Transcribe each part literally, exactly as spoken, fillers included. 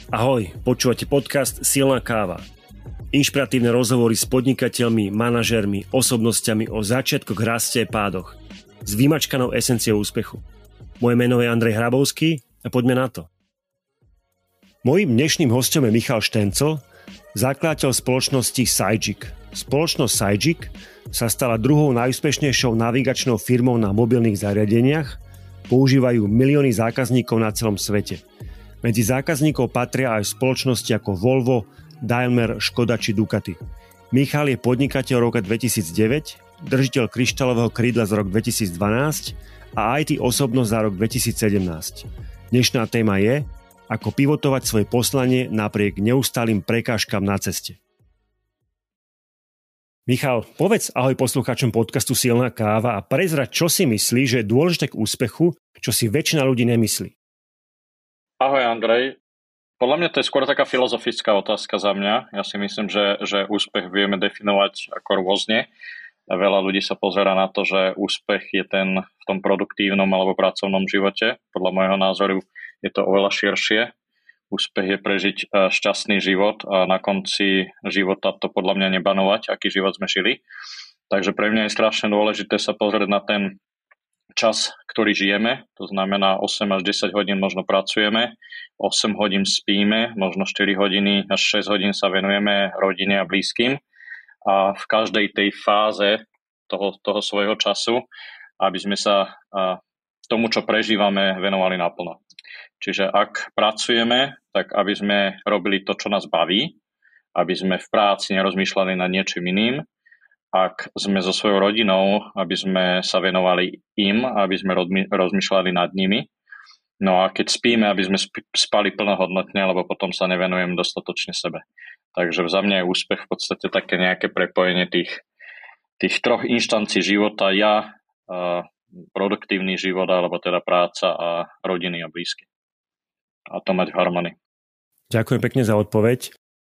Ahoj, počúvate podcast Silná káva. Inšpiratívne rozhovory s podnikateľmi, manažérmi, osobnosťami o začiatkoch, raste a pádoch. S vymačkanou esenciou úspechu. Moje meno je Andrej Hrabovský a poďme na to. Mojím dnešným hostom je Michal Štencl, zakladateľ spoločnosti Sygic. Spoločnosť Sygic sa stala druhou najúspešnejšou navigačnou firmou na mobilných zariadeniach. Používajú milióny zákazníkov na celom svete. Medzi zákazníkov patria aj spoločnosti ako Volvo, Daimler, Škoda či Ducati. Michal je podnikateľ roka dvetisícdeväť, držiteľ kryštálového krídla z rok dvetisícdvanásť a í té osobnosť za rok dvetisícsedemnásť. Dnešná téma je, ako pivotovať svoje poslanie napriek neustálým prekážkam na ceste. Michal, povedz ahoj poslucháčom podcastu Silná káva a prezrať, čo si myslíš, že je dôležité k úspechu, čo si väčšina ľudí nemyslí. Ahoj Andrej, podľa mňa to je skôr taká filozofická otázka za mňa. Ja si myslím, že, že úspech vieme definovať ako rôzne. Veľa ľudí sa pozerá na to, že úspech je ten v tom produktívnom alebo pracovnom živote. Podľa môjho názoru je to oveľa širšie. Úspech je prežiť šťastný život a na konci života to podľa mňa nebanovať, aký život sme žili. Takže pre mňa je strašne dôležité sa pozrieť na ten čas, ktorý žijeme, to znamená osem až desať hodín možno pracujeme, osem hodín spíme, možno štyri hodiny až šesť hodín sa venujeme rodine a blízkym a v každej tej fáze toho, toho svojho času, aby sme sa tomu, čo prežívame, venovali naplno. Čiže ak pracujeme, tak aby sme robili to, čo nás baví, aby sme v práci nerozmýšľali nad niečím iným. Ak sme so svojou rodinou, aby sme sa venovali im, aby sme rozmýšľali nad nimi. No a keď spíme, aby sme spali plnohodnotne, lebo potom sa nevenujeme dostatočne sebe. Takže za mňa je úspech v podstate také nejaké prepojenie tých, tých troch inštancií života. Ja, produktívny život, alebo teda práca a rodiny a blízky. A to mať v harmonii. Ďakujem pekne za odpoveď.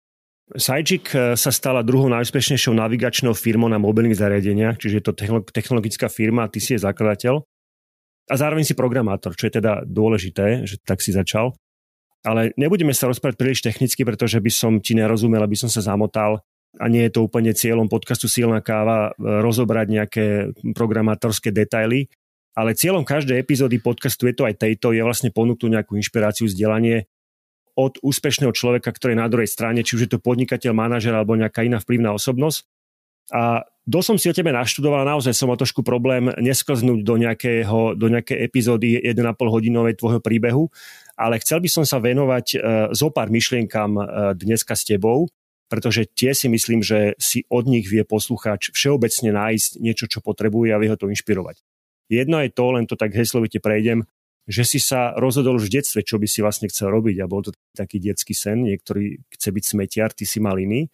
Sygic sa stala druhou najúspešnejšou navigačnou firmou na mobilných zariadeniach, čiže je to technologická firma a ty si je zakladateľ. A zároveň si programátor, čo je teda dôležité, že tak si začal. Ale nebudeme sa rozprávať príliš technicky, pretože by som ti nerozumel, aby som sa zamotal. A nie je to úplne cieľom podcastu Silná káva rozobrať nejaké programátorské detaily. Ale cieľom každej epizódy podcastu, je to aj tejto, je vlastne ponúknuť nejakú inšpiráciu, vzdelanie od úspešného človeka, ktorý je na druhej strane, či už je to podnikateľ, manažer alebo nejaká iná vplyvná osobnosť. A dosť som si o tebe naštudoval, naozaj som mal trošku problém nesklznúť do, nejakého, do nejakej epizódy jeden a pol hodinovej tvojho príbehu, ale chcel by som sa venovať e, zo pár myšlienkam e, dneska s tebou, pretože tie si myslím, že si od nich vie poslucháč všeobecne nájsť niečo, čo potrebuje a vie ho to inšpirovať. Jedno je to, len to tak heslovite prejdem, že si sa rozhodol už v detstve, čo by si vlastne chcel robiť a bol to taký detský sen, niektorý chce byť smetiar, ty si mal iný,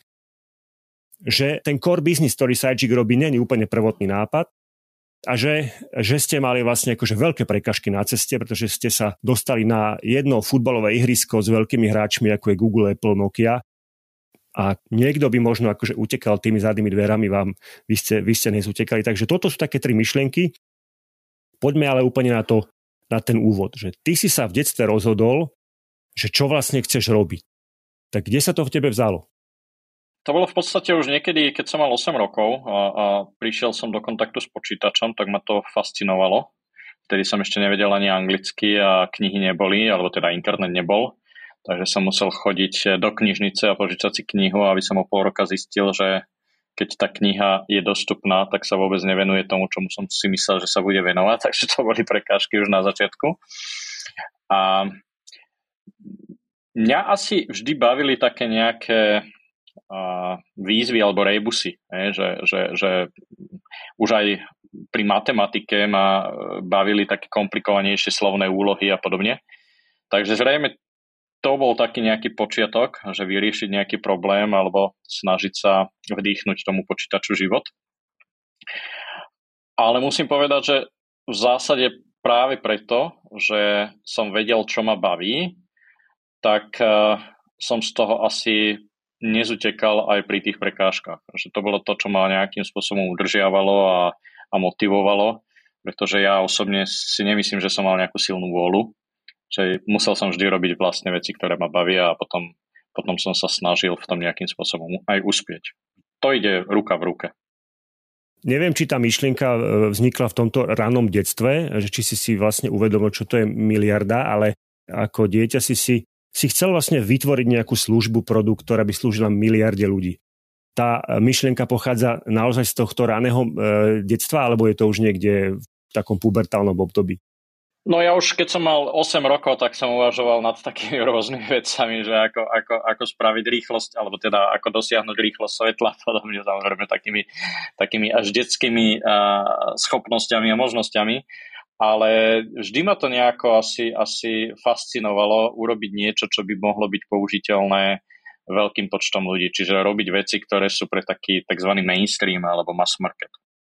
že ten core business, ktorý Sygic robí, nie je úplne prvotný nápad a že, že ste mali vlastne akože veľké prekažky na ceste, pretože ste sa dostali na jedno futbalové ihrisko s veľkými hráčmi, ako je Google, Apple, Nokia a niekto by možno akože utekal tými zadnými dverami vám, vy ste, vy ste nezutekali. Takže toto sú také tri myšlienky. Poďme ale úplne na to, na ten úvod, že ty si sa v detstve rozhodol, že čo vlastne chceš robiť. Tak kde sa to v tebe vzalo? To bolo v podstate už niekedy, keď som mal osem rokov a, a prišiel som do kontaktu s počítačom, tak ma to fascinovalo. Vtedy som ešte nevedel ani anglicky a knihy neboli, alebo teda internet nebol. Takže som musel chodiť do knižnice a požičať si knihu, aby som o pol roka zistil, že keď tá kniha je dostupná, tak sa vôbec nevenuje tomu, čomu som si myslel, že sa bude venovať. Takže to boli prekážky už na začiatku. A mňa asi vždy bavili také nejaké uh, výzvy alebo rejbusy. Ne? Že, že, že už aj pri matematike ma bavili také komplikovanejšie slovné úlohy a podobne. Takže zrejme to bol taký nejaký počiatok, že vyriešiť nejaký problém alebo snažiť sa vdýchnuť tomu počítaču život. Ale musím povedať, že v zásade práve preto, že som vedel, čo ma baví, tak uh, som z toho asi nezutekal aj pri tých prekážkach. Že to bolo to, čo ma nejakým spôsobom udržiavalo a, a motivovalo, pretože ja osobne si nemyslím, že som mal nejakú silnú vôľu. Že musel som vždy robiť vlastne veci, ktoré ma bavia a potom, potom som sa snažil v tom nejakým spôsobom aj uspieť. To ide ruka v ruke. Neviem, či tá myšlienka vznikla v tomto ranom detstve, že či si si vlastne uvedomil, čo to je miliarda, ale ako dieťa si si, si chcel vlastne vytvoriť nejakú službu, produkt, ktorá by slúžila miliarde ľudí. Tá myšlienka pochádza naozaj z tohto raného e, detstva, alebo je to už niekde v takom pubertálnom období? No ja už keď som mal osem rokov, tak som uvažoval nad takými rôznymi vecami, že ako, ako, ako spraviť rýchlosť, alebo teda ako dosiahnuť rýchlosť svetla, podobne samozrejme takými, takými až detskými uh, schopnosťami a možnosťami. Ale vždy ma to nejako asi, asi fascinovalo urobiť niečo, čo by mohlo byť použiteľné veľkým počtom ľudí. Čiže robiť veci, ktoré sú pre taký tzv. Mainstream alebo mass market.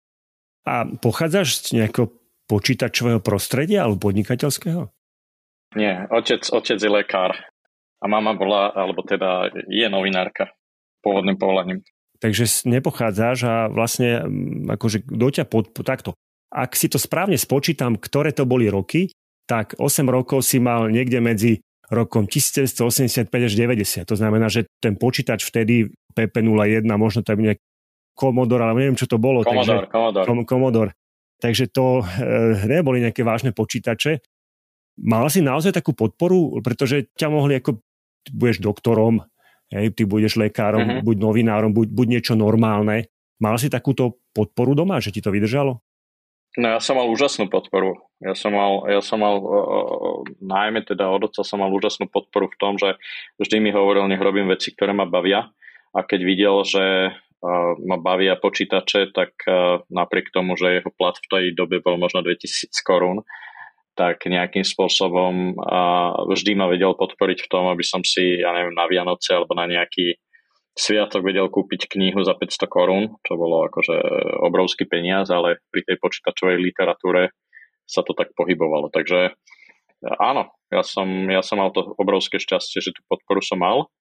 A pochádzaš z nejakého počítačového prostredia alebo podnikateľského? Nie, otec, otec je lekár a mama bola, alebo teda je novinárka pôvodným povolaním. Takže nepochádzaš a vlastne akože kto ťa pod, takto. Ak si to správne spočítam, ktoré to boli roky, tak osem rokov si mal niekde medzi rokom devätnásťstoosemdesiatpäť až deväťdesiat. To znamená, že ten počítač vtedy pé pé nula jeden, možno tam nejak Commodore, ale neviem, čo to bolo. Commodore, takže, Commodore. Commodore. Takže to e, neboli nejaké vážne počítače. Mal si naozaj takú podporu, pretože ťa mohli ako, ty budeš doktorom, hej, ty budeš lekárom, uh-huh. buď novinárom, buď, buď niečo normálne. Mal si takúto podporu doma, že ti to vydržalo? No ja som mal úžasnú podporu. Ja som mal, ja som mal uh, najmä teda od otca som mal úžasnú podporu v tom, že vždy mi hovoril, nech robím veci, ktoré ma bavia. A keď videl, že uh, ma bavia počítače, tak uh, napriek tomu, že jeho plat v tej dobe bol možno dvetisíc korún, tak nejakým spôsobom uh, vždy ma vedel podporiť v tom, aby som si, ja neviem, na Vianoce alebo na nejaký sviatok vedel kúpiť knihu za päťsto korún, čo bolo akože obrovský peniaz, ale pri tej počítačovej literatúre sa to tak pohybovalo. Takže áno, ja som, ja som mal to obrovské šťastie, že tú podporu som mal.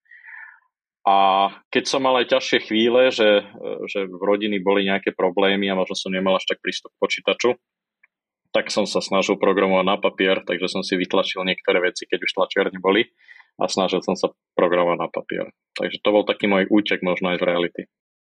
A keď som mal aj ťažšie chvíle, že, že v rodiny boli nejaké problémy a možno som nemal až tak prístup k počítaču, tak som sa snažil programovať na papier, takže som si vytlačil niektoré veci, keď už tlačiarne boli, a snažil som sa programovať na papier. Takže to bol taký môj útek možno aj z reality.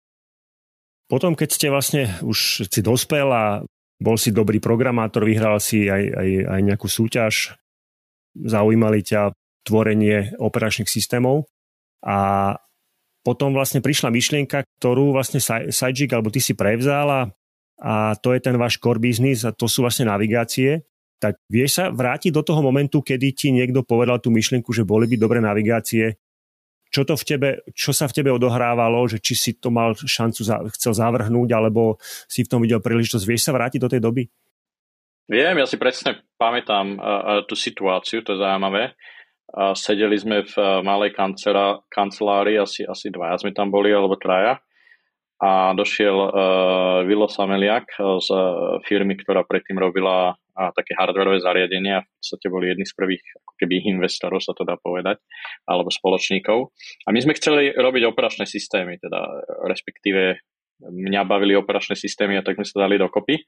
Potom, keď ste vlastne už si dospel a bol si dobrý programátor, vyhral si aj, aj, aj nejakú súťaž, zaujímali ťa tvorenie operačných systémov a potom vlastne prišla myšlienka, ktorú vlastne Sajik alebo ty si prevzala a to je ten váš core business a to sú vlastne navigácie. Tak vieš sa vrátiť do toho momentu, kedy ti niekto povedal tú myšlienku, že boli by dobré navigácie? Čo to v tebe, čo sa v tebe odohrávalo, že či si to mal šancu za, chcel zavrhnúť, alebo si v tom videl príležitosť? Vieš sa vrátiť do tej doby? Viem, ja si presne pamätám uh, tú situáciu, to je zaujímavé. Uh, sedeli sme v uh, malej kancera, kancelárii, asi, asi dvaja sme tam boli, alebo traja. A došiel uh, Vilo Sameliak z uh, firmy, ktorá predtým robila uh, také hardwareové zariadenia. V podstate boli jedni z prvých ako keby investorov, sa to dá povedať, alebo spoločníkov. A my sme chceli robiť operačné systémy, teda respektíve mňa bavili operačné systémy a tak sme sa dali dokopy,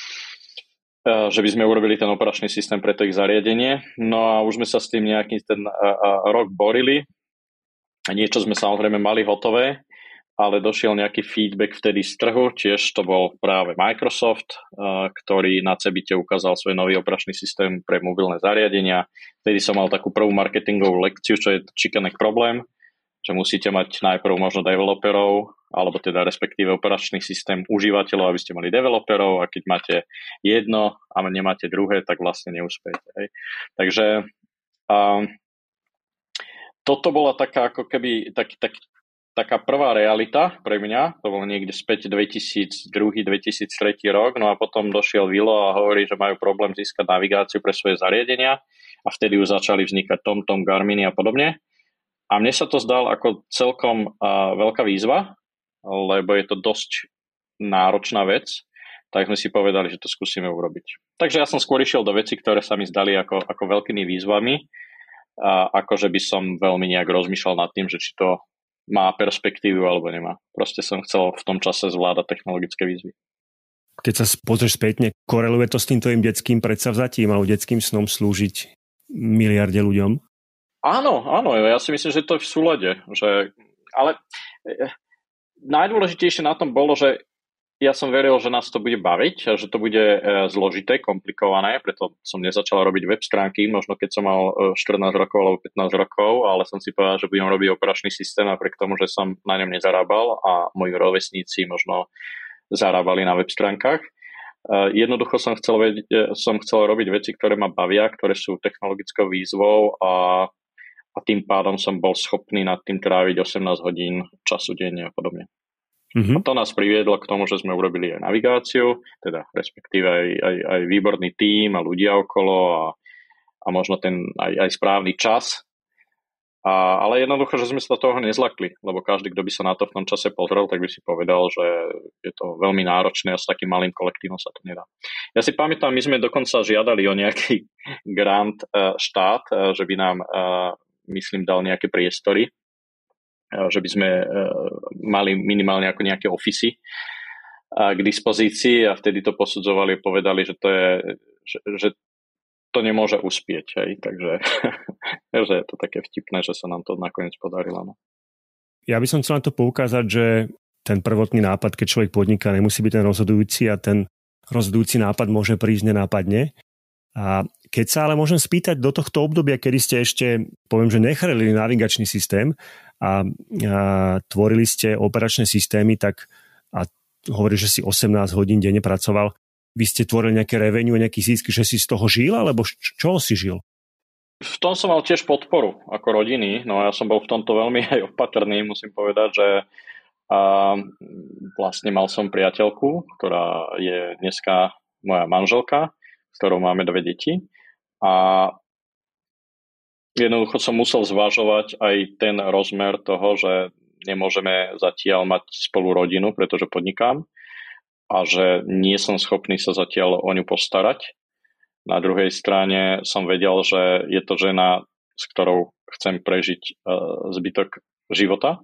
uh, že by sme urobili ten operačný systém pre to ich zariadenie. No a už sme sa s tým nejaký ten uh, uh, rok borili. A niečo sme samozrejme mali hotové, ale došiel nejaký feedback vtedy z trhu, tiež to bol práve Microsoft, ktorý na Cebite ukázal svoj nový operačný systém pre mobilné zariadenia. Vtedy som mal takú prvú marketingovú lekciu, čo je chicken egg problém, že musíte mať najprv možno developerov, alebo teda respektíve operačný systém užívateľov, aby ste mali developerov, a keď máte jedno a nemáte druhé, tak vlastne neúspejete. Hej. Takže um, toto bola taká ako keby tak, tak, taká prvá realita pre mňa, to bolo niekde späť dvetisícdva dvetisíctri rok, no a potom došiel Vilo a hovorí, že majú problém získať navigáciu pre svoje zariadenia a vtedy už začali vznikať TomTom, Garminy a podobne. A mne sa to zdal ako celkom uh, veľká výzva, lebo je to dosť náročná vec, tak sme si povedali, že to skúsime urobiť. Takže ja som skôr išiel do veci, ktoré sa mi zdali ako, ako veľkými výzvami, a akože by som veľmi nejak rozmýšľal nad tým, že či to má perspektívu alebo nemá. Proste som chcel v tom čase zvládať technologické výzvy. Keď sa pozrieš spätne, koreluje to s tým tvojim detským predsavzatím alebo detským snom slúžiť miliarde ľuďom. Áno, áno, ja si myslím, že to je v súlade. Že, ale e, najdôležitejšie na tom bolo, že ja som veril, že nás to bude baviť, že to bude e, zložité, komplikované, preto som nezačal robiť web stránky, možno keď som mal štrnásť rokov alebo pätnásť rokov, ale som si povedal, že budem robiť operačný systém napriek tomu, že som na ňom nezarábal a moji rovesníci možno zarábali na web stránkach. E, jednoducho som chcel, vedieť, som chcel robiť veci, ktoré ma bavia, ktoré sú technologickou výzvou a, a tým pádom som bol schopný nad tým tráviť osemnásť hodín času denne a podobne. Mm-hmm. A to nás priviedlo k tomu, že sme urobili aj navigáciu, teda respektíve aj, aj, aj výborný tím a ľudia okolo a, a možno ten aj, aj správny čas. A, ale jednoducho, že sme sa toho nezlakli, lebo každý, kto by sa na to v tom čase pozrel, tak by si povedal, že je to veľmi náročné a s takým malým kolektívom sa to nedá. Ja si pamätám, my sme dokonca žiadali o nejaký grant štát, že by nám, myslím, dal nejaké priestory, že by sme mali minimálne ako nejaké ofisy k dispozícii a vtedy to posudzovali a povedali, že to je, že, že to nemôže uspieť. Hej. Takže že je to také vtipné, že sa nám to nakoniec podarilo. No. Ja by som chcel na to poukázať, že ten prvotný nápad, keď človek podniká, nemusí byť ten rozhodujúci a ten rozhodujúci nápad môže prísť nenápadne. A keď sa ale môžem spýtať do tohto obdobia, kedy ste ešte, poviem, že nechrlili navigačný systém a, a tvorili ste operačné systémy, tak a hovorí, že si osemnásť hodín denne pracoval, vy ste tvorili nejaké revenue, nejaký zisk, že si z toho žil, alebo čo si žil? V tom som mal tiež podporu ako rodiny, no ja som bol v tomto veľmi aj opatrný, musím povedať, že a, vlastne mal som priateľku, ktorá je dneska moja manželka, s ktorou máme dve deti a jednoducho som musel zvažovať aj ten rozmer toho, že nemôžeme zatiaľ mať spolu rodinu, pretože podnikám a že nie som schopný sa zatiaľ o ňu postarať. Na druhej strane som vedel, že je to žena, s ktorou chcem prežiť uh, zbytok života.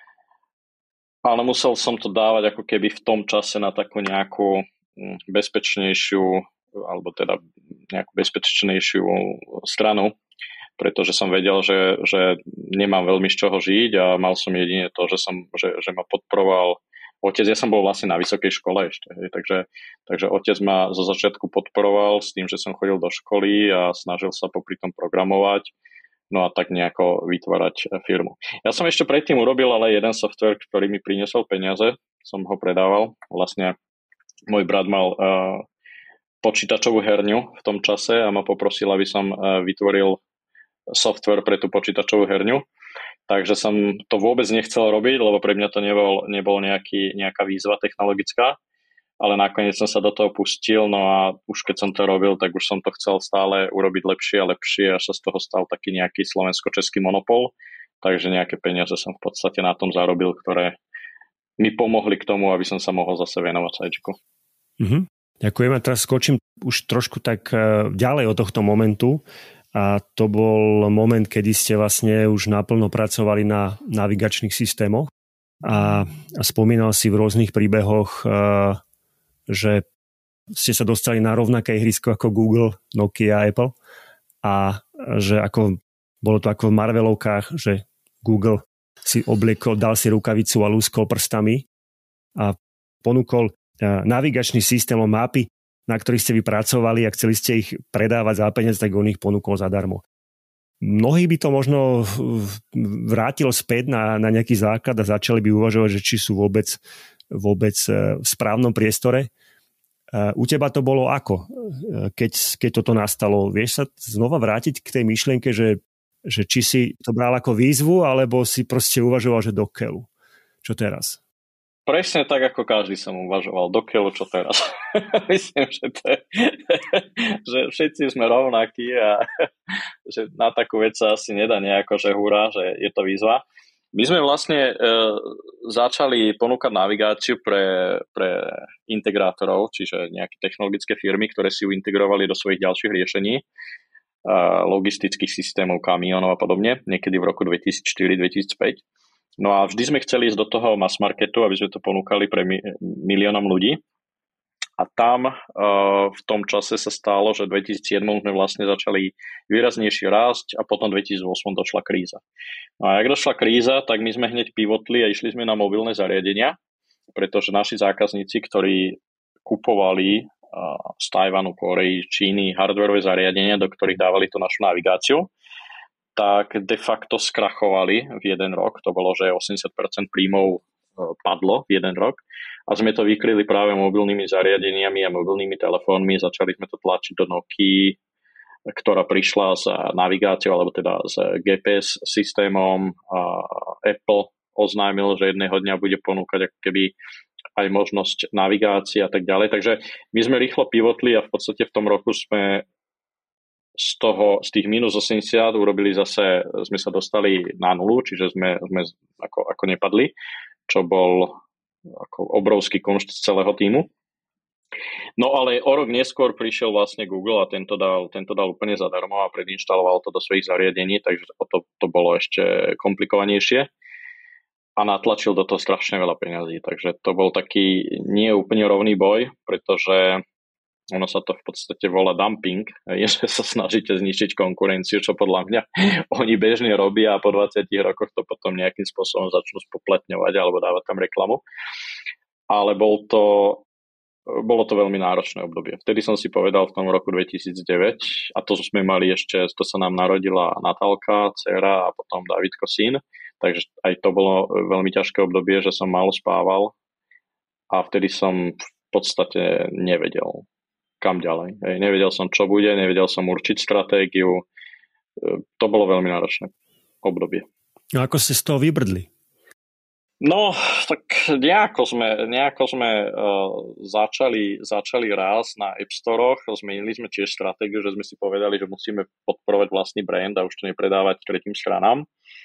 Ale musel som to dávať ako keby v tom čase na takú nejakú bezpečnejšiu alebo teda nejakú bezpečnejšiu stranu, pretože som vedel, že, že nemám veľmi z čoho žiť a mal som jedine to, že, som, že, že ma podporoval otec. Ja som bol vlastne na vysokej škole ešte, takže, takže otec ma zo začiatku podporoval s tým, že som chodil do školy a snažil sa popri tom programovať, no a tak nejako vytvárať firmu. Ja som ešte predtým urobil ale jeden software, ktorý mi priniesol peniaze, som ho predával. Vlastne môj brat mal uh, počítačovú herňu v tom čase a ma poprosil, aby som vytvoril software pre tú počítačovú herňu. Takže som to vôbec nechcel robiť, lebo pre mňa to nebol, nebol nejaký, nejaká výzva technologická, ale nakoniec som sa do toho pustil, no a už keď som to robil, tak už som to chcel stále urobiť lepšie a lepšie, až sa z toho stal taký nejaký slovensko-český monopol, takže nejaké peniaze som v podstate na tom zarobil, ktoré mi pomohli k tomu, aby som sa mohol zase venovať sajčiku. Mhm. Ďakujem a teraz skočím už trošku tak ďalej od tohto momentu a to bol moment, kedy ste vlastne už naplno pracovali na navigačných systémoch a, a spomínal si v rôznych príbehoch, že ste sa dostali na rovnaké ihrisko ako Google, Nokia, Apple a že ako, bolo to ako v Marvelovkách, že Google si obliekol, dal si rukavicu a lúskol prstami a ponúkol navigačný systém, mapy, na ktorých ste vypracovali a chceli ste ich predávať za peniaz, tak on ich ponúkol zadarmo. Mnohí by to možno vrátilo späť na, na nejaký základ a začali by uvažovať, že či sú vôbec, vôbec v správnom priestore. U teba to bolo ako? Keď, keď toto nastalo, vieš sa znova vrátiť k tej myšlienke, že, že či si to bral ako výzvu, alebo si proste uvažoval, že do keľu? Čo teraz? Presne tak, ako každý som uvažoval, do keľu, čo teraz. Myslím, že, to je, že všetci sme rovnakí a že na takú vec sa asi nedá nejako, že hurá, že je to výzva. My sme vlastne e, začali ponúkať navigáciu pre, pre integrátorov, čiže nejaké technologické firmy, ktoré si ju integrovali do svojich ďalších riešení, e, logistických systémov, kamionov a podobne, niekedy v roku dvetisícštyri dvetisícpäť. No a vždy sme chceli ísť do toho mass marketu, aby sme to ponúkali pre mi- miliónom ľudí. A tam uh, v tom čase sa stalo, že v dvetisícsedem sme vlastne začali výraznejšie rásť a potom v dvetisícosem došla kríza. No a jak došla kríza, tak my sme hneď pivotli a išli sme na mobilné zariadenia, pretože naši zákazníci, ktorí kupovali uh, z Tajvanu, Kórey, Číny hardwareové zariadenia, do ktorých dávali tú našu navigáciu, tak de facto skrachovali v jeden rok. To bolo, že osemdesiat percent príjmov padlo v jeden rok a sme to vykryli práve mobilnými zariadeniami a mobilnými telefónmi. Začali sme to tlačiť do Nokia, ktorá prišla s navigáciou alebo teda s gé pé es systémom. A Apple oznámil, že jedného dňa bude ponúkať ako keby aj možnosť navigácie a tak ďalej. Takže my sme rýchlo pivotli a v podstate v tom roku sme z toho, z tých minus osemdesiat urobili zase, sme sa dostali na nulu, čiže sme, sme ako, ako nepadli, čo bol ako obrovský konšt celého týmu. No ale o rok neskôr prišiel vlastne Google a tento dal, tento dal úplne zadarmo a predinštaloval to do svojich zariadení, takže to, to bolo ešte komplikovanejšie a natlačil do toho strašne veľa peňazí. Takže to bol taký nie úplne rovný boj, pretože ono sa to v podstate volá dumping, je, že sa snažíte zničiť konkurenciu, čo podľa mňa oni bežne robia a po dvadsiatich rokoch to potom nejakým spôsobom začnú spoplatňovať alebo dávať tam reklamu. Ale bol to, bolo to veľmi náročné obdobie. Vtedy som si povedal v tom roku dvetisícdeväť a to sme mali ešte, to sa nám narodila Natálka, dcera a potom Davidko, syn, takže aj to bolo veľmi ťažké obdobie, že som málo spával a vtedy som v podstate nevedel, kam ďalej. Hej, nevedel som, čo bude, nevedel som určiť stratégiu. To bolo veľmi náročné obdobie. A ako ste z toho vybrdli? No, tak nejako sme, nejako sme uh, začali, začali rásť na App Storoch. Zmenili sme tiež stratégiu, že sme si povedali, že musíme podporovať vlastný brand a už to nepredávať tretím stranám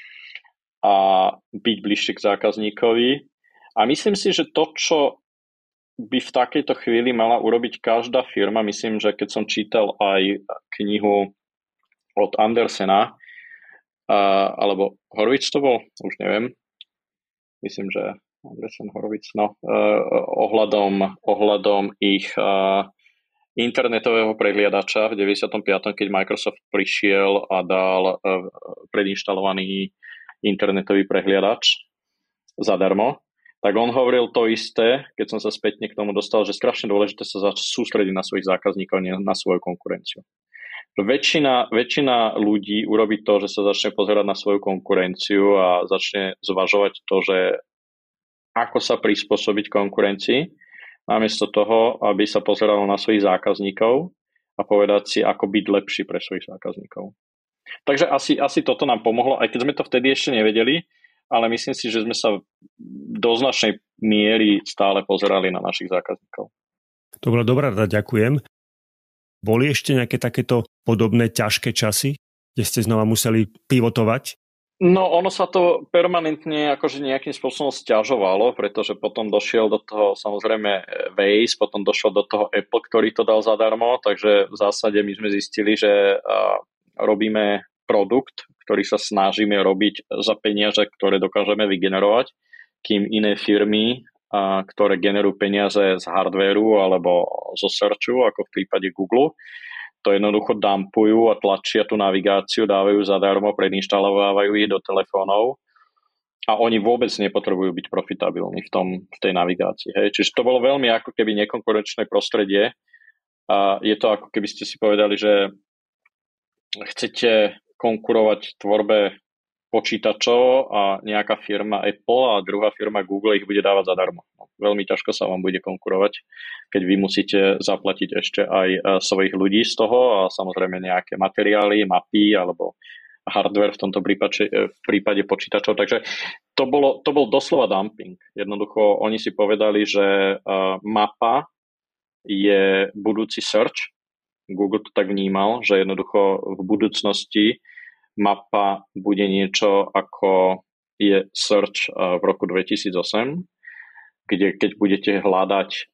a byť bližšie k zákazníkovi. A myslím si, že to, čo by v takejto chvíli mala urobiť každá firma. Myslím, že keď som čítal aj knihu od Andersena, uh, alebo Horowitz to bol, už neviem, myslím, že Andersen, Horowitz, no, uh, ohľadom, ohľadom ich uh, internetového prehliadača v deväťdesiatom piatom keď Microsoft prišiel a dal uh, predinštalovaný internetový prehliadač zadarmo, tak on hovoril to isté, keď som sa spätne k tomu dostal, že strašne dôležité sa zač- sústrediť na svojich zákazníkov, nie na svoju konkurenciu. Väčšina, väčšina ľudí urobí to, že sa začne pozerať na svoju konkurenciu a začne zvažovať to, že ako sa prispôsobiť konkurencii, namiesto toho, aby sa pozeralo na svojich zákazníkov a povedať si, ako byť lepší pre svojich zákazníkov. Takže asi, asi toto nám pomohlo, aj keď sme to vtedy ešte nevedeli, ale myslím si, že sme sa do značnej miery stále pozerali na našich zákazníkov. To bola dobrá rada, ďakujem. Boli ešte nejaké takéto podobné ťažké časy, kde ste znova museli pivotovať? No, ono sa to permanentne akože nejakým spôsobom sťažovalo, pretože potom došiel do toho samozrejme Waze, potom došiel do toho Apple, ktorý to dal zadarmo, takže v zásade my sme zistili, že uh, robíme produkt, ktorý sa snažíme robiť za peniaze, ktoré dokážeme vygenerovať, kým iné firmy, a, ktoré generujú peniaze z hardvéru alebo zo searchu, ako v prípade Google, to jednoducho dumpujú a tlačia tú navigáciu, dávajú zadarmo, predinštalovávajú ich do telefónov a oni vôbec nepotrebujú byť profitabilní v, tom, v tej navigácii. Hej. Čiže to bolo veľmi ako keby nekonkurenčné prostredie a je to ako keby ste si povedali, že chcete konkurovať tvorbe počítačov a nejaká firma Apple a druhá firma Google ich bude dávať zadarmo. No, veľmi ťažko sa vám bude konkurovať, keď vy musíte zaplatiť ešte aj svojich ľudí z toho a samozrejme nejaké materiály, mapy alebo hardware v tomto prípade, v prípade počítačov. Takže to, bolo, to bol doslova dumping. Jednoducho oni si povedali, že uh, mapa je budúci search. Google to tak vnímal, že jednoducho v budúcnosti mapa bude niečo ako je search v roku dvetisícosem, kde keď budete hľadať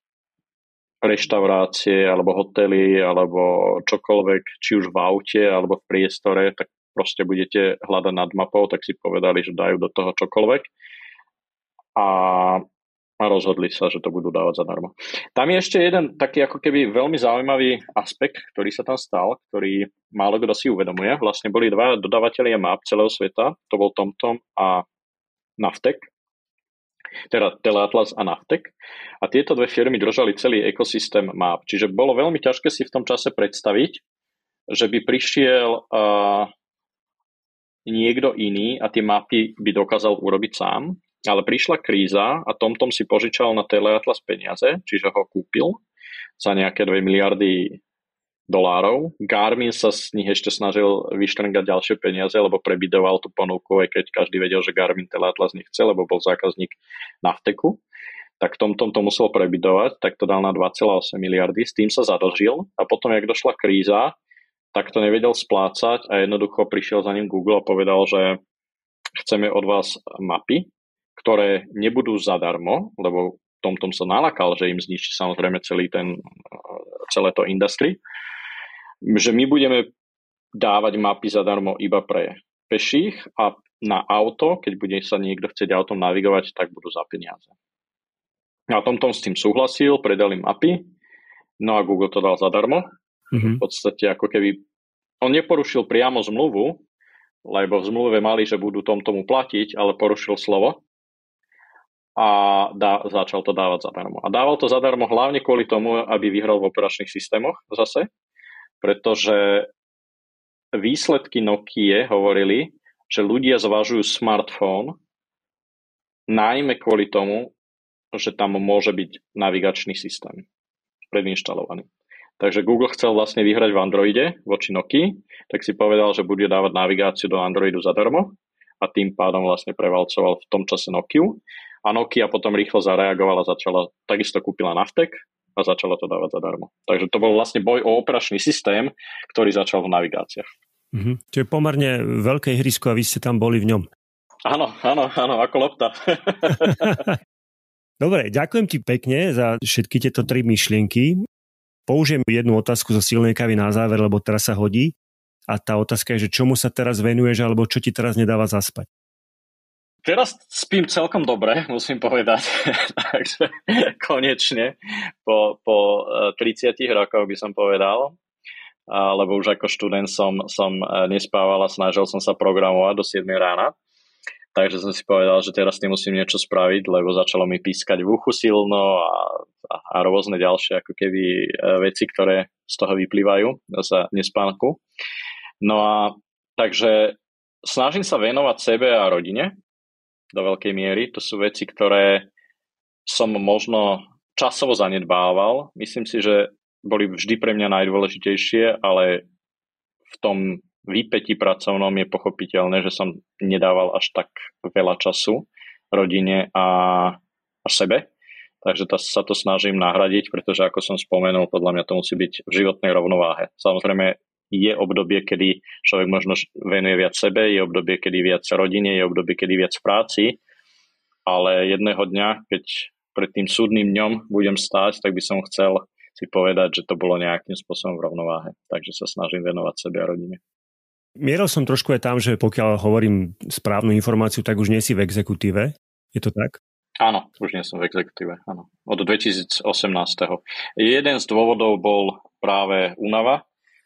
reštaurácie alebo hotely alebo čokoľvek, či už v aute alebo v priestore, tak proste budete hľadať nad mapou, tak si povedali, že dajú do toho čokoľvek. A a rozhodli sa, že to budú dávať zadarmo. Tam je ešte jeden taký ako keby veľmi zaujímavý aspekt, ktorý sa tam stal, ktorý málo kto si uvedomuje. Vlastne boli dva dodavatelia map celého sveta, to bol TomTom a Navteq, teda Teleatlas a Navteq. A tieto dve firmy držali celý ekosystém map. Čiže bolo veľmi ťažké si v tom čase predstaviť, že by prišiel uh, niekto iný a tie mapy by dokázal urobiť sám. Ale prišla kríza a TomTom si požičal na Teleatlas peniaze, čiže ho kúpil za nejaké dve miliardy dolárov. Garmin sa z nich ešte snažil vyštrngať ďalšie peniaze, lebo prebidoval tú ponuku, aj keď každý vedel, že Garmin Teleatlas nechce, lebo bol zákazník Navtequ. Tak TomTom to musel prebidovať, tak to dal na dva celé osem miliardy, s tým sa zadlžil a potom, jak došla kríza, tak to nevedel splácať a jednoducho prišiel za ním Google a povedal, že chceme od vás mapy, ktoré nebudú zadarmo, lebo TomTom sa nalakal, že im zničí samozrejme celý ten, celé to industry, že my budeme dávať mapy zadarmo iba pre peších a na auto, keď bude sa niekto chcieť autom navigovať, tak budú za peniaze. A TomTom s tým súhlasil, predali mapy, no a Google to dal zadarmo. Mm-hmm. V podstate ako keby on neporušil priamo zmluvu, lebo v zmluve mali, že budú TomTomu platiť, ale porušil slovo a dá, začal to dávať zadarmo. A dával to zadarmo hlavne kvôli tomu, aby vyhral v operačných systémoch zase, pretože výsledky Nokie hovorili, že ľudia zvažujú smartfón najmä kvôli tomu, že tam môže byť navigačný systém predinštalovaný. Takže Google chcel vlastne vyhrať v Androide voči Nokii, tak si povedal, že bude dávať navigáciu do Androidu zadarmo a tým pádom vlastne prevalcoval v tom čase Nokiu. A Nokia potom rýchlo zareagovala, začala, takisto kúpila Navteq a začala to dávať zadarmo. Takže to bol vlastne boj o operačný systém, ktorý začal v navigáciách. Mm-hmm. Čiže pomerne veľké ihrisko a vy ste tam boli v ňom. Áno, áno, áno, ako lopta. Dobre, ďakujem ti pekne za všetky tieto tri myšlienky. Použijem jednu otázku zo silnej kávy na záver, lebo teraz sa hodí. A tá otázka je, že čomu sa teraz venuješ, alebo čo ti teraz nedáva zaspať? Teraz spím celkom dobre, musím povedať. Takže konečne po, po tridsiatich rokoch by som povedal, lebo už ako študent som, som nespával a snažil som sa programovať do siedmej rána. Takže som si povedal, že teraz nemusím niečo spraviť, lebo začalo mi pískať v uchu silno a, a, a rôzne ďalšie ako keby veci, ktoré z toho vyplývajú z nespánku. No a takže snažím sa venovať sebe a rodine do veľkej miery. To sú veci, ktoré som možno časovo zanedbával. Myslím si, že boli vždy pre mňa najdôležitejšie, ale v tom výpätí pracovnom je pochopiteľné, že som nedával až tak veľa času rodine a, a sebe. Takže to, sa to snažím nahradiť, pretože ako som spomenul, podľa mňa to musí byť v životnej rovnováhe. Samozrejme, je obdobie, kedy človek možno venuje viac sebe, je obdobie, kedy viac rodine, je obdobie, kedy viac práci, ale jedného dňa, keď pred tým súdnym dňom budem stáť, tak by som chcel si povedať, že to bolo nejakým spôsobom v rovnováhe. Takže sa snažím venovať sebe a rodine. Mieril som trošku aj tam, že pokiaľ hovorím správnu informáciu, tak už nie si v exekutíve. Je to tak? Áno, už nie som v exekutíve. Áno. Od dvetisícosemnásť. Jeden z dôvodov bol práve únava,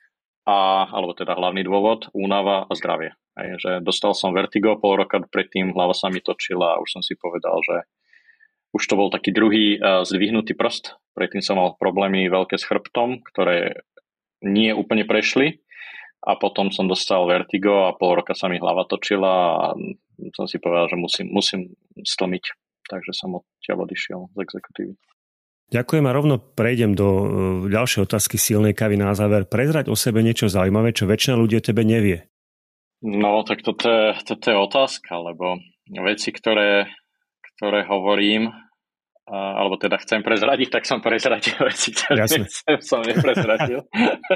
A, alebo teda hlavný dôvod, únava a zdravie. Hej, že dostal som vertigo pol roka predtým, hlava sa mi točila a už som si povedal, že už to bol taký druhý uh, zdvihnutý prst. Predtým som mal problémy veľké s chrbtom, ktoré nie úplne prešli a potom som dostal vertigo a pol roka sa mi hlava točila a som si povedal, že musím, musím stlmiť. Takže som odtiaľ odišiel z exekutívy. Ďakujem a rovno prejdem do ďalšej otázky silnej kávy na záver. Prezrať o sebe niečo zaujímavé, čo väčšina ľudí o tebe nevie. No, tak toto je, toto je otázka, lebo veci, ktoré, ktoré hovorím, alebo teda chcem prezradiť, tak som prezradil veci, ktoré nechcem, som neprezradil.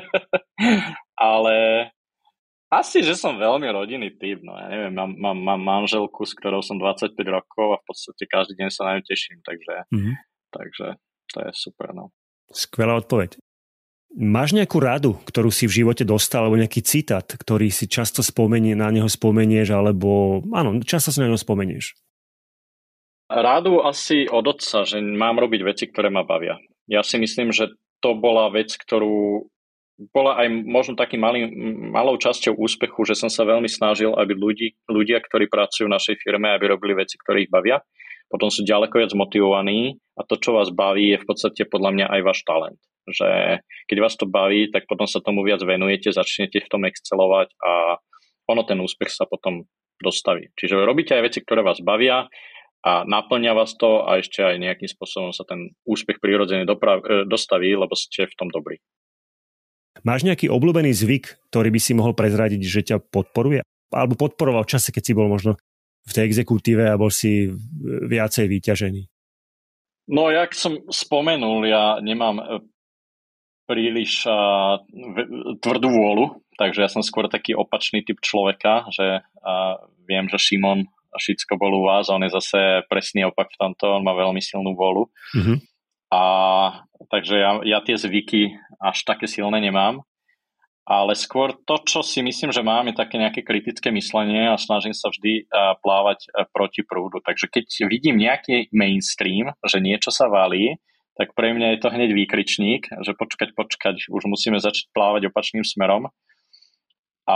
Ale asi, že som veľmi rodinný typ. No, ja neviem, mám, mám, mám manželku, s ktorou som dvadsaťpäť rokov a v podstate každý deň sa na ňu teším, takže... Mm-hmm. Takže to je super, no. Skvelá odpoveď. Máš nejakú radu, ktorú si v živote dostal, alebo nejaký citát, ktorý si často spomenie, na neho spomenieš, alebo áno, často si na neho spomenieš? Rádu asi od otca, že mám robiť veci, ktoré ma bavia. Ja si myslím, že to bola vec, ktorú bola aj možno takým malým, malou časťou úspechu, že som sa veľmi snažil, aby ľudí, ľudia, ktorí pracujú v našej firme, aby robili veci, ktoré ich bavia. Potom sú ďaleko viac motivovaní a to, čo vás baví, je v podstate podľa mňa aj váš talent. Že keď vás to baví, tak potom sa tomu viac venujete, začnete v tom excelovať a ono ten úspech sa potom dostaví. Čiže robíte aj veci, ktoré vás bavia a naplňa vás to a ešte aj nejakým spôsobom sa ten úspech prirodzene doprav- dostaví, lebo ste v tom dobrí. Máš nejaký obľúbený zvyk, ktorý by si mohol prezradiť, že ťa podporuje? Alebo podporoval v čase, keď si bol možno v tej exekutíve a bol si viacej vyťažený? No, jak som spomenul, ja nemám príliš uh, tvrdú vôľu, takže ja som skôr taký opačný typ človeka, že uh, viem, že Šimon Šicko bol u vás a on je zase presný opak v tomto, on má veľmi silnú vôľu. Mm-hmm. A takže ja, ja tie zvyky až také silné nemám, ale skôr to, čo si myslím, že mám, je také nejaké kritické myslenie a snažím sa vždy uh, plávať uh, proti prúdu. Takže keď vidím nejaký mainstream, že niečo sa valí, tak pre mňa je to hneď výkričník, že počkať, počkať, už musíme začať plávať opačným smerom. A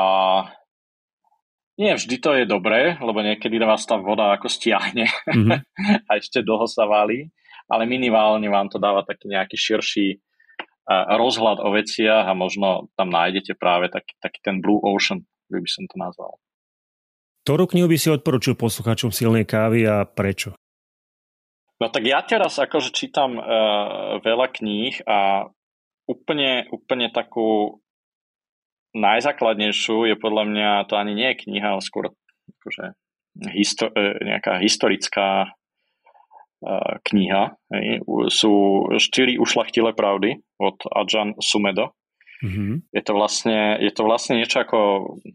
nie vždy to je dobré, lebo niekedy vás tá voda ako stiahne mm-hmm. a ešte dlho sa valí. Ale minimálne vám to dáva taký nejaký širší uh, rozhľad o veciach a možno tam nájdete práve taký, taký ten Blue Ocean, by som to nazval. Ktorú knihu by si odporučil poslucháčom Silnej kávy a prečo? No tak ja teraz akože čítam uh, veľa kníh a úplne, úplne takú najzákladnejšiu je podľa mňa, to ani nie je kniha, ale skôr akože histo- nejaká historická kniha. Hej. Sú štyri ušľachtilé pravdy od Ajahn Sumedho. Mm-hmm. Je to vlastne, je to vlastne niečo ako,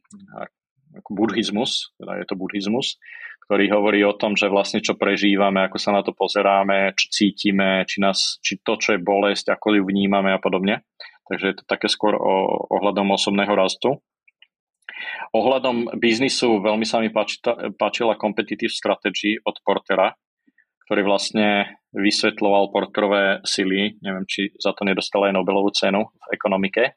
ako buddhizmus, teda je to buddhizmus, ktorý hovorí o tom, že vlastne čo prežívame, ako sa na to pozeráme, čo cítime, či, nás, či to, čo je bolesť, ako ju vnímame a podobne. Takže je to také skôr o, ohľadom osobného rastu. Ohľadom biznisu veľmi sa mi páčila, páčila Competitive Strategy od Portera, ktorý vlastne vysvetľoval Porterové sily. Neviem, či za to nedostal aj Nobelovú cenu v ekonomike.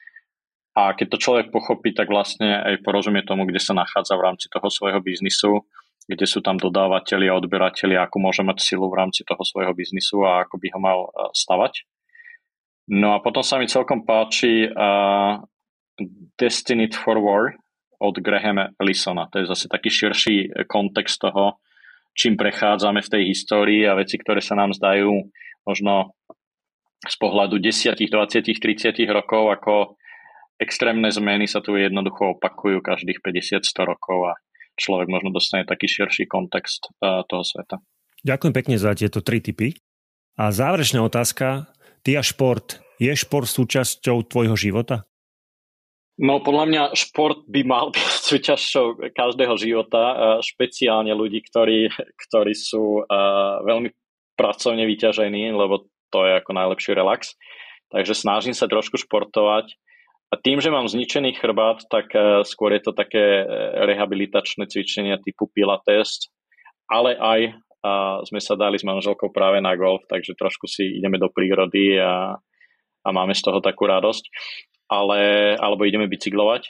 A keď to človek pochopí, tak vlastne aj porozumie tomu, kde sa nachádza v rámci toho svojho biznisu, kde sú tam dodávateľi a odberateľi, ako môže mať silu v rámci toho svojho biznisu a ako by ho mal stavať. No a potom sa mi celkom páči uh, Destined for War od Grahama Ellisona. To je zase taký širší kontext toho, čím prechádzame v tej histórii a veci, ktoré sa nám zdajú možno z pohľadu desať, dvadsať, tridsať rokov, ako extrémne zmeny sa tu jednoducho opakujú každých päťdesiat sto rokov a človek možno dostane taký širší kontext uh, toho sveta. Ďakujem pekne za tieto tri tipy. A záverečná otázka, ty a šport, je šport súčasťou tvojho života? No podľa mňa šport by mal byť súčasťou každého života, špeciálne ľudí, ktorí, ktorí sú veľmi pracovne vyťažení, lebo to je ako najlepší relax. Takže snažím sa trošku športovať. A tým, že mám zničený chrbát, tak skôr je to také rehabilitačné cvičenia typu pilates, ale aj sme sa dali s manželkou práve na golf, takže trošku si ideme do prírody a, a máme z toho takú radosť. Ale, alebo ideme bicyklovať.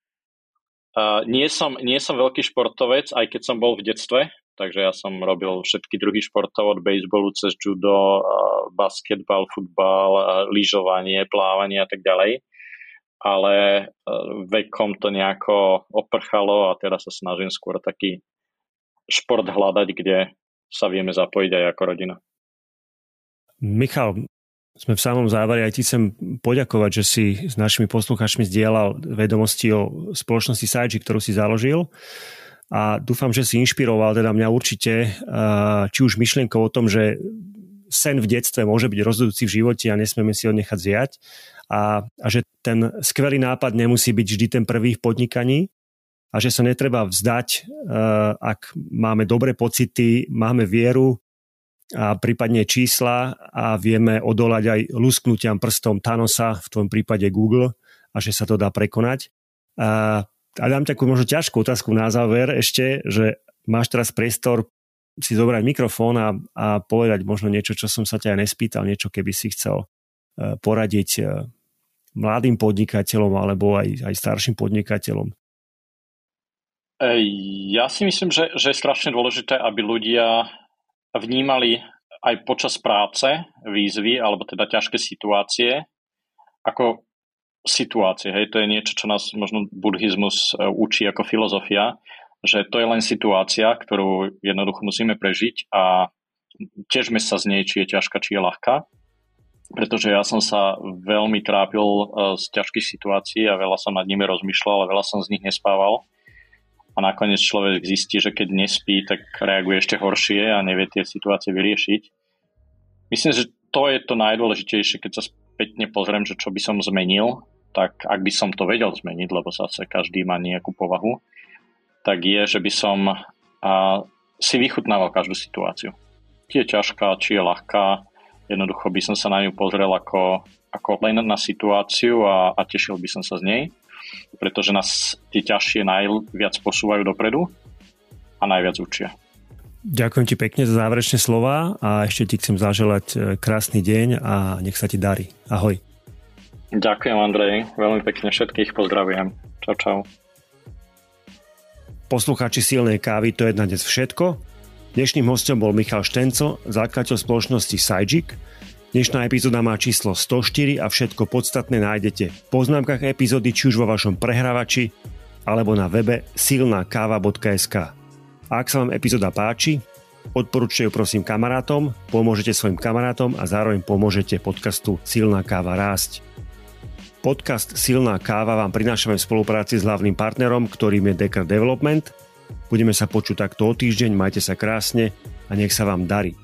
Uh, nie, som, nie som veľký športovec, aj keď som bol v detstve, takže ja som robil všetky druhy športov od bejsbolu cez judo, uh, basketbal, futbal, uh, lyžovanie, plávanie a tak ďalej. Ale uh, vekom to nejako oprchalo a teraz sa snažím skôr taký šport hľadať, kde sa vieme zapojiť aj ako rodina. Michal, sme v samom závere, aj ti chcem poďakovať, že si s našimi poslucháčmi zdieľal vedomosti o spoločnosti Saidži, ktorú si založil a dúfam, že si inšpiroval teda mňa určite, či už myšlienkou o tom, že sen v detstve môže byť rozhodujúci v živote a nesmieme si ho nechať zjať a, a že ten skvelý nápad nemusí byť vždy ten prvý v podnikaní a že sa netreba vzdať, ak máme dobré pocity, máme vieru a prípadne čísla a vieme odolať aj lusknutiam prstom Thanosa, v tvojom prípade Google, a že sa to dá prekonať. A, a dám takú možno ťažkú otázku na záver ešte, že máš teraz priestor si zobrať mikrofón a, a povedať možno niečo, čo som sa ťa nespýtal, niečo, keby si chcel poradiť mladým podnikateľom alebo aj, aj starším podnikateľom. Ja si myslím, že, že je strašne dôležité, aby ľudia vnímali aj počas práce výzvy alebo teda ťažké situácie ako situácie. Hej, to je niečo, čo nás možno buddhizmus učí ako filozofia, že to je len situácia, ktorú jednoducho musíme prežiť a tiežme sa z nej, či je ťažká, či je ľahká. Pretože ja som sa veľmi trápil z ťažkých situácií a veľa som nad nimi rozmýšľal a veľa som z nich nespával. A nakoniec človek zistí, že keď nespí, tak reaguje ešte horšie a nevie tie situácie vyriešiť. Myslím, že to je to najdôležitejšie, keď sa spätne pozriem, že čo by som zmenil, tak ak by som to vedel zmeniť, lebo zase každý má nejakú povahu, tak je, že by som a, si vychutnával každú situáciu. Či je ťažká, či je ľahká, jednoducho by som sa na ňu pozrel ako, ako len na situáciu a, a tešil by som sa z nej, pretože nás tie ťažšie najviac posúvajú dopredu a najviac učia. Ďakujem ti pekne za záverečné slová a ešte ti chcem zaželať krásny deň a nech sa ti darí. Ahoj. Ďakujem, Andrej. Veľmi pekne všetkých pozdravujem. Čau, čau. Poslucháči Silnej kávy, to je na dnes všetko. Dnešným hostom bol Michal Štenco, zakladateľ spoločnosti Sajik. Dnešná epizóda má číslo sto štyri a všetko podstatné nájdete v poznámkach epizódy, či už vo vašom prehrávači alebo na webe silná káva bodka es ká. A ak sa vám epizóda páči, odporúčte ju prosím kamarátom, pomôžete svojim kamarátom a zároveň pomôžete podcastu Silná káva rásť. Podcast Silná káva vám prinášame v spolupráci s hlavným partnerom, ktorým je Decker Development. Budeme sa počuť takto o týždeň, majte sa krásne a nech sa vám darí.